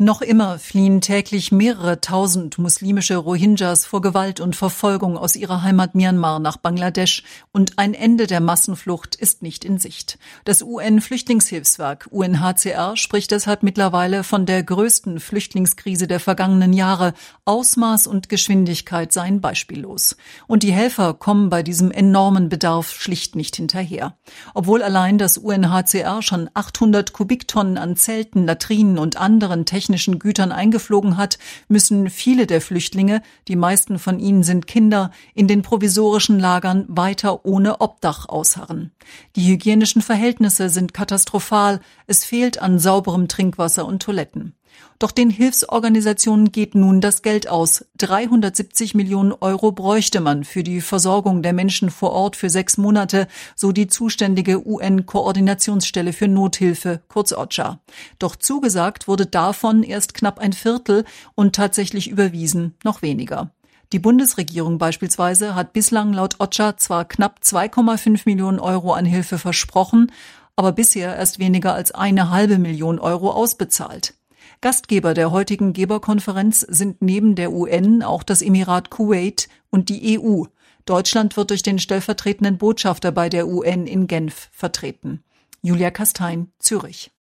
Noch immer fliehen täglich mehrere tausend muslimische Rohingyas vor Gewalt und Verfolgung aus ihrer Heimat Myanmar nach Bangladesch und ein Ende der Massenflucht ist nicht in Sicht. Das UN-Flüchtlingshilfswerk UNHCR spricht deshalb mittlerweile von der größten Flüchtlingskrise der vergangenen Jahre. Ausmaß und Geschwindigkeit seien beispiellos. Und die Helfer kommen bei diesem enormen Bedarf schlicht nicht hinterher. Obwohl allein das UNHCR schon 800 Kubiktonnen an Zelten, Latrinen und anderen technischen Gütern eingeflogen hat, müssen viele der Flüchtlinge, die meisten von ihnen sind Kinder, in den provisorischen Lagern weiter ohne Obdach ausharren. Die hygienischen Verhältnisse sind katastrophal, es fehlt an sauberem Trinkwasser und Toiletten. Doch den Hilfsorganisationen geht nun das Geld aus. 370 Millionen Euro bräuchte man für die Versorgung der Menschen vor Ort für 6 Monate, so die zuständige UN-Koordinationsstelle für Nothilfe, kurz OCHA. Doch zugesagt wurde davon erst knapp ein Viertel und tatsächlich überwiesen noch weniger. Die Bundesregierung beispielsweise hat bislang laut OCHA zwar knapp 2,5 Millionen Euro an Hilfe versprochen, aber bisher erst weniger als 1,5 Million Euro ausbezahlt. Gastgeber der heutigen Geberkonferenz sind neben der UN auch das Emirat Kuwait und die EU. Deutschland wird durch den stellvertretenden Botschafter bei der UN in Genf vertreten. Julia Kastein, Zürich.